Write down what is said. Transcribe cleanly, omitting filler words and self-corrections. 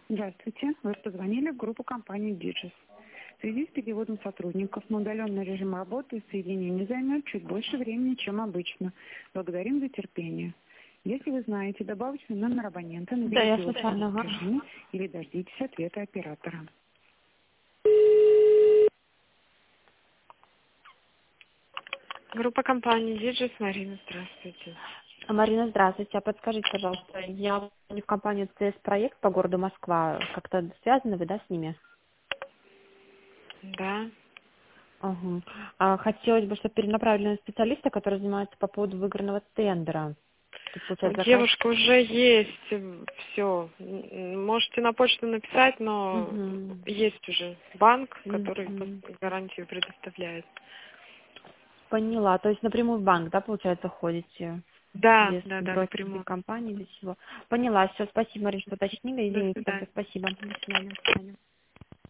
Здравствуйте. Вы позвонили в группу компании Digis. В связи с переводом сотрудников на удаленный режим работы соединение займет чуть больше времени, чем обычно. Благодарим за терпение. Если вы знаете добавочный номер абонента, Да, я наберите его в случайно, ага. режиме или дождитесь ответа оператора. Группа компании Digis, Марина, здравствуйте. Марина, здравствуйте. А подскажите, пожалуйста, я звоню в компанию ЦС Проект по городу Москва. Как-то связаны вы, да, с ними? Да. Ага. Хотелось бы, чтобы перенаправили на специалиста, который занимается по поводу выигранного тендера. То есть, У получается, заказ. девушки уже есть все. Можете на почту написать, но Угу. есть уже банк, который Угу. гарантию предоставляет. Поняла. То есть напрямую в банк, да, получается, ходите? Да, Без да, да, брокерских напрямую. компаний, без всего. Поняла. Все, спасибо, Марина, что уточнили. До Извините, тогда свидания. спасибо. До свидания. До свидания.